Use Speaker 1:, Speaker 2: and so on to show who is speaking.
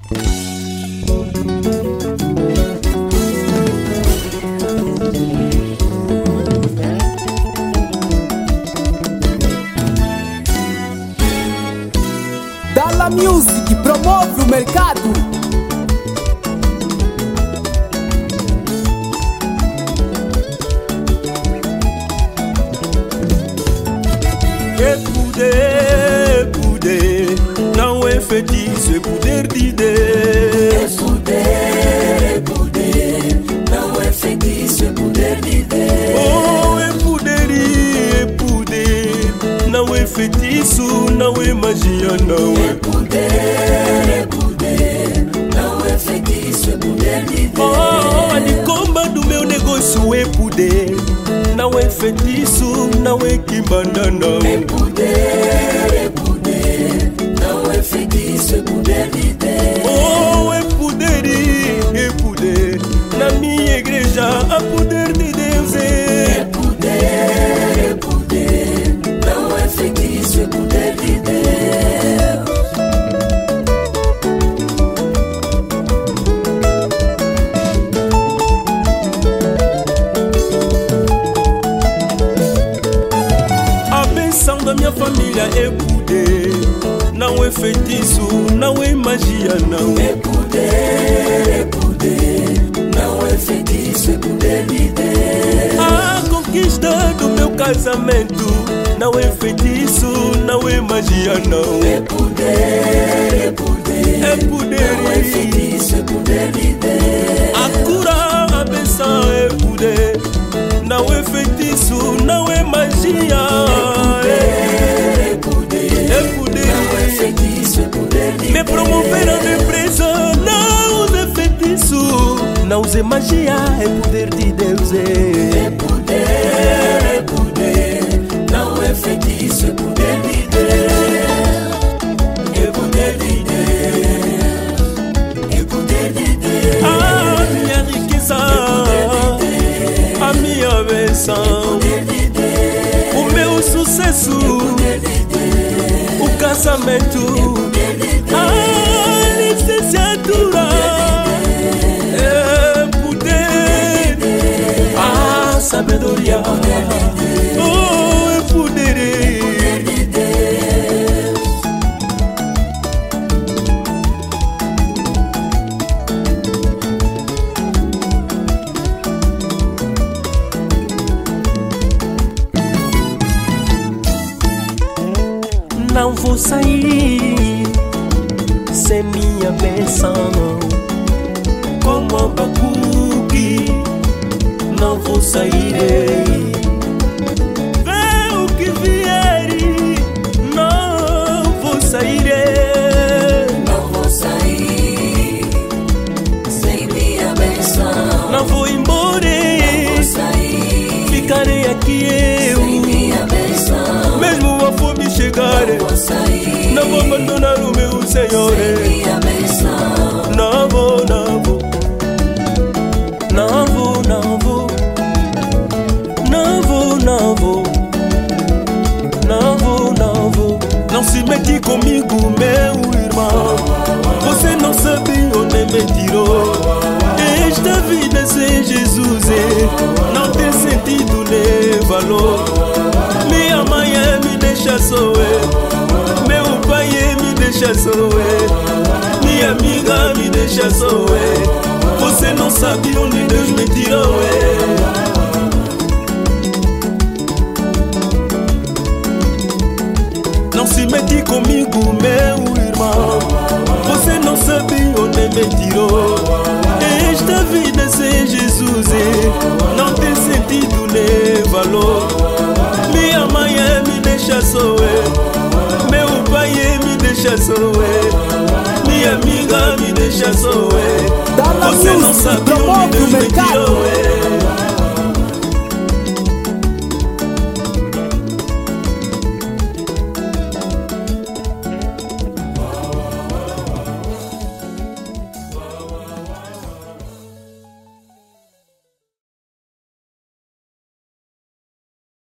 Speaker 1: Dalla Music promove o mercado.
Speaker 2: Poder, não é feitiço, é poder de Deus.
Speaker 3: É poder, não é feitiço, é poder de Deus.
Speaker 2: Oh, é poder, não é feitiço, não é magia, não
Speaker 3: é poder, não é feitiço, é poder de Deus.
Speaker 2: Oh, a nicomba do meu negócio é poder, não é feitiço, não é que manda, não.
Speaker 3: É poder, não é feitiço, é poder de Deus.
Speaker 2: Oh, é poder, na minha igreja há poder de Deus.
Speaker 3: É poder, não é feitiço, é poder de Deus.
Speaker 2: Da minha família é poder, não é feitiço, não é magia, não.
Speaker 3: É poder, não é feitiço, é poder de Deus.
Speaker 2: A conquista do meu casamento não é feitiço, não é magia, não.
Speaker 3: É poder, não é feitiço, é poder de Deus.
Speaker 2: A cura, a benção é poder, não é feitiço, não é magia. Me promover a minha empresa, não use feitiço, não use magia, é poder de Deus.
Speaker 3: É poder, não é feitiço, é poder de Deus. É poder de Deus, é poder de Deus.
Speaker 2: A minha riqueza, a minha bênção, o meu sucesso, o casamento, a licenciatura, é poder, a sabedoria, oh, é poder. Não vou sair sem minha bênção, como Abacuque, não vou sair. Vê o que vier, não vou sair.
Speaker 3: Não vou sair sem minha bênção.
Speaker 2: Não vou embora,
Speaker 3: não vou sair.
Speaker 2: Ficarei aqui eu,
Speaker 3: sem minha bênção.
Speaker 2: Mesmo a fome chegar,
Speaker 3: não vou sair.
Speaker 2: Não vou abandonar o meu Senhor.
Speaker 3: Sem minha bênção.
Speaker 2: Não vou, não vou. Não vou, não vou. Não vou, não vou. Não vou, não vou. Não se mete comigo, meu irmão. Você não sabe onde me tirou. Esta vida sem Jesus não tem sentido nem valor. Minha mãe me deixa só, meu pai me deixa só, minha amiga me deixa só. Você não sabe onde Deus me tirou. Não se mete comigo, meu irmão. Você não sabe onde me tirou. Esta vida sem Jesus não tem sentido nem valor. Minha mãe me deixa só, meu pai me deixa só, minha amiga me deixa só. Você não sabe onde Deus me tirou.